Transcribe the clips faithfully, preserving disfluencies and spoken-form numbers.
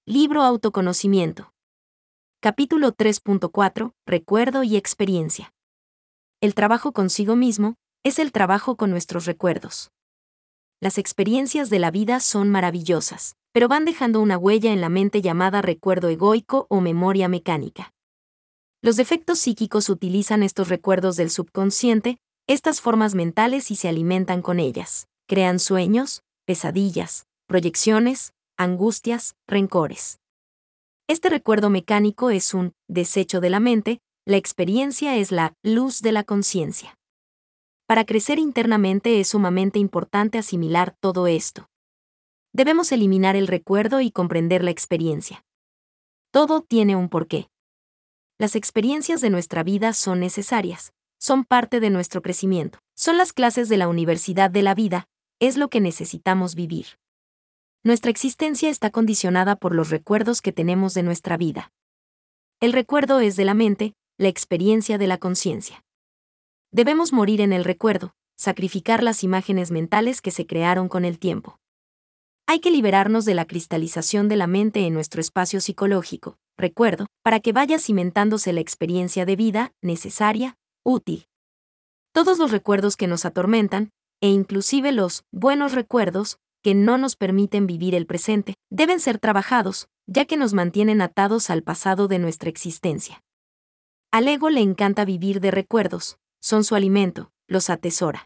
Libro Autoconocimiento. Capítulo tres punto cuatro. Recuerdo y experiencia. El trabajo consigo mismo es el trabajo con nuestros recuerdos. Las experiencias de la vida son maravillosas, pero van dejando una huella en la mente llamada recuerdo egoico o memoria mecánica. Los defectos psíquicos utilizan estos recuerdos del subconsciente, estas formas mentales y se alimentan con ellas. Crean sueños, pesadillas, proyecciones, angustias, rencores. Este recuerdo mecánico es un desecho de la mente, la experiencia es la luz de la conciencia. Para crecer internamente es sumamente importante asimilar todo esto. Debemos eliminar el recuerdo y comprender la experiencia. Todo tiene un porqué. Las experiencias de nuestra vida son necesarias, son parte de nuestro crecimiento, son las clases de la universidad de la vida, es lo que necesitamos vivir. Nuestra existencia está condicionada por los recuerdos que tenemos de nuestra vida. El recuerdo es de la mente, la experiencia de la conciencia. Debemos morir en el recuerdo, sacrificar las imágenes mentales que se crearon con el tiempo. Hay que liberarnos de la cristalización de la mente en nuestro espacio psicológico, recuerdo, para que vaya cimentándose la experiencia de vida, necesaria, útil. Todos los recuerdos que nos atormentan, e inclusive los buenos recuerdos, que no nos permiten vivir el presente, deben ser trabajados, ya que nos mantienen atados al pasado de nuestra existencia. Al ego le encanta vivir de recuerdos, son su alimento, los atesora.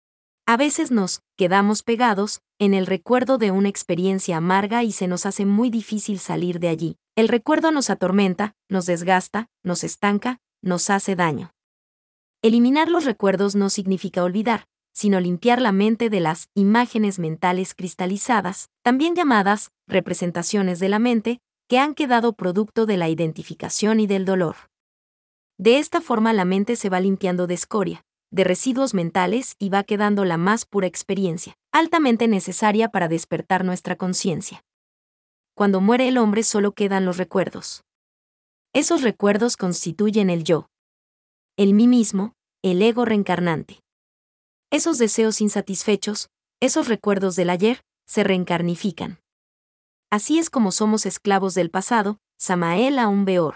A veces nos quedamos pegados en el recuerdo de una experiencia amarga y se nos hace muy difícil salir de allí. El recuerdo nos atormenta, nos desgasta, nos estanca, nos hace daño. Eliminar los recuerdos no significa olvidar, sino limpiar la mente de las imágenes mentales cristalizadas, también llamadas representaciones de la mente, que han quedado producto de la identificación y del dolor. De esta forma la mente se va limpiando de escoria, de residuos mentales y va quedando la más pura experiencia, altamente necesaria para despertar nuestra conciencia. Cuando muere el hombre solo quedan los recuerdos. Esos recuerdos constituyen el yo, el mí mismo, el ego reencarnante. Esos deseos insatisfechos, esos recuerdos del ayer, se reencarnifican. Así es como somos esclavos del pasado, Samael Aun Weor.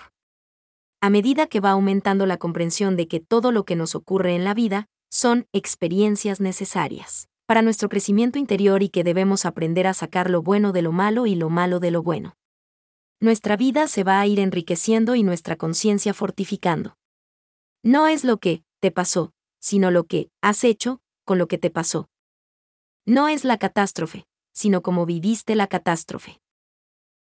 A medida que va aumentando la comprensión de que todo lo que nos ocurre en la vida son experiencias necesarias para nuestro crecimiento interior y que debemos aprender a sacar lo bueno de lo malo y lo malo de lo bueno. Nuestra vida se va a ir enriqueciendo y nuestra conciencia fortificando. No es lo que te pasó, sino lo que has hecho con lo que te pasó. No es la catástrofe, sino cómo viviste la catástrofe.